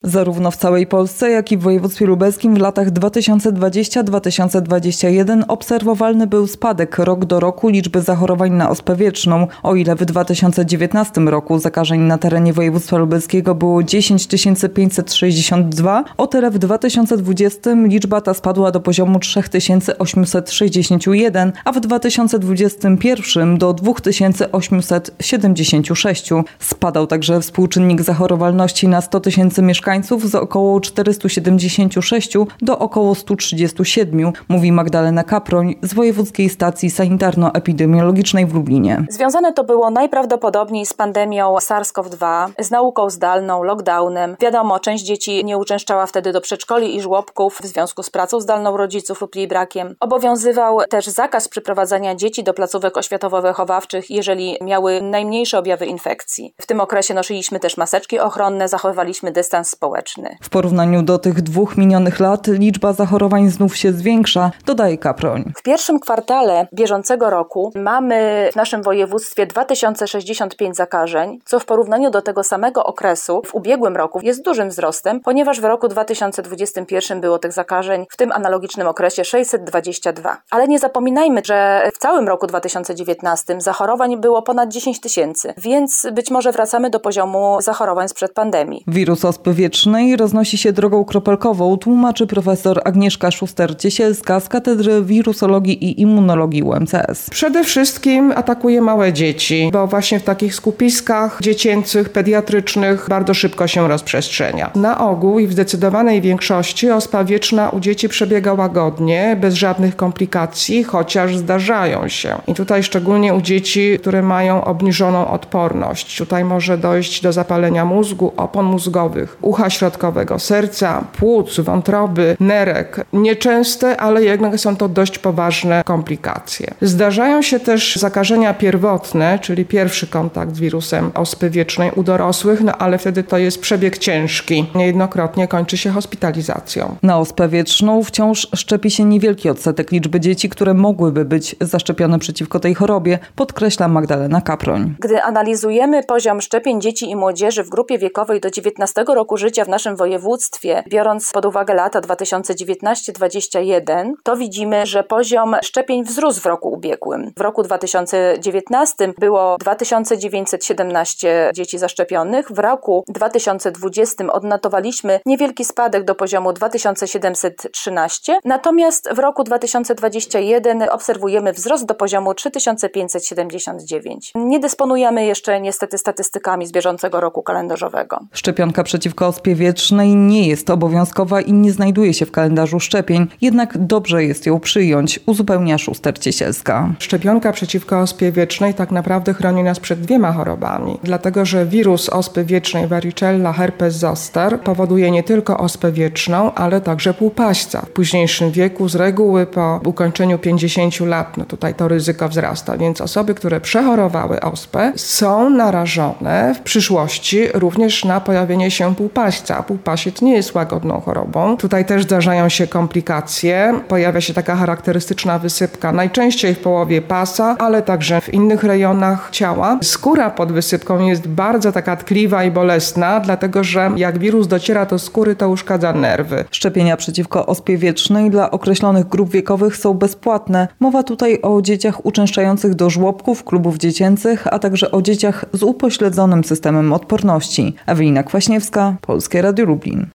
Zarówno w całej Polsce, jak i w województwie lubelskim w latach 2020-2021 obserwowalny był spadek rok do roku liczby zachorowań na ospę wietrzną. O ile w 2019 roku zakażeń na terenie województwa lubelskiego było 10 562, o tyle w 2020 liczba ta spadła do poziomu 3861, a w 2021 do 2876. Spadał także współczynnik zachorowalności na 100 tysięcy mieszkańców z około 476 do około 137, mówi Magdalena Kaproń z Wojewódzkiej Stacji Sanitarno-Epidemiologicznej w Lublinie. Związane to było najprawdopodobniej z pandemią SARS-CoV-2, z nauką zdalną, lockdownem. Wiadomo, część dzieci nie uczęszczała wtedy do przedszkoli i żłobków w związku z pracą zdalną rodziców lub jej brakiem. Obowiązywał też zakaz przyprowadzania dzieci do placówek oświatowo-wychowawczych, jeżeli miały najmniejsze objawy infekcji. W tym okresie nosiliśmy też maseczki ochronne, zachowywaliśmy dystans społeczny. W porównaniu do tych 2 minionych lat liczba zachorowań znów się zwiększa, dodaje Kaproń. W pierwszym kwartale bieżącego roku mamy w naszym województwie 2065 zakażeń, co w porównaniu do tego samego okresu w ubiegłym roku jest dużym wzrostem, ponieważ w roku 2021 było tych zakażeń w tym analogicznym okresie 622. Ale nie zapominajmy, że w całym roku 2019 zachorowań było ponad 10 tysięcy, więc być może wracamy do poziomu zachorowań sprzed pandemii. Wirus ospy wietrznej roznosi się drogą kropelkową, tłumaczy profesor Agnieszka Szuster-Ciesielska z Katedry Wirusologii i Immunologii UMCS. Przede wszystkim atakuje małe dzieci, bo właśnie w takich skupiskach dziecięcych, pediatrycznych bardzo szybko się rozprzestrzenia. Na ogół i w zdecydowanej większości ospa wietrzna u dzieci przebiega łagodnie, bez żadnych komplikacji, chociaż zdarzają się. I tutaj szczególnie u dzieci, które mają obniżoną odporność. Tutaj może dojść do zapalenia mózgu, opon mózgowych, ucha środkowego, serca, płuc, wątroby, nerek. Nieczęste, ale jednak są to dość poważne komplikacje. Zdarzają się też zakażenia pierwotne, czyli pierwszy kontakt z wirusem ospy wietrznej u dorosłych, ale wtedy to jest przebieg ciężki. Niejednokrotnie kończy się hospitalizacją. Na ospę wietrzną wciąż szczepi się niewielki odsetek liczby dzieci, które mogłyby być zaszczepione przeciwko tej chorobie, podkreśla Magdalena Kaproń. Gdy analizujemy poziom szczepień dzieci i młodzieży w grupie wiekowej do 19 roku życia w naszym województwie, biorąc pod uwagę lata 2019-2021, to widzimy, że poziom szczepień wzrósł w roku ubiegłym. W roku 2019 było 2917 dzieci zaszczepionych, w roku 2020 odnotowaliśmy niewielki spadek do poziomu 2713, natomiast w roku 2021 obserwujemy wzrost do poziomu 3579. Nie dysponujemy jeszcze niestety statystykami z bieżącego roku kalendarzowego. Szczepionka przeciwko ospie wietrznej nie jest obowiązkowa i nie znajduje się w kalendarzu szczepień, jednak dobrze jest ją przyjąć, uzupełnia Szuster-Ciesielska. Szczepionka przeciwko ospie wietrznej tak naprawdę chroni nas przed 2 chorobami, dlatego że wirus ospy wietrznej varicella herpes zoster powoduje nie tylko ospę wietrzną, ale także półpaśca. W późniejszym wieku z reguły po ukończeniu 50 lat, tutaj to ryzyko wzrasta, więc osoby, które przechorowały ospę są narażone w przyszłości również na pojawienie się półpaśca. A półpasiec nie jest łagodną chorobą. Tutaj też zdarzają się komplikacje. Pojawia się taka charakterystyczna wysypka, najczęściej w połowie pasa, ale także w innych rejonach ciała. Skóra pod wysypką jest bardzo taka tkliwa i bolesna, dlatego że jak wirus dociera do skóry, to uszkadza nerwy. Szczepienia przeciwko ospie wietrznej dla określonych grup wiekowych są bezpłatne. Mowa tutaj o dzieciach uczęszczających do żłobków, klubów dziecięcych, a także o dzieciach z upośledzonym systemem odporności. Ewelina Kwaśniewska, Polskie Radio Lublin.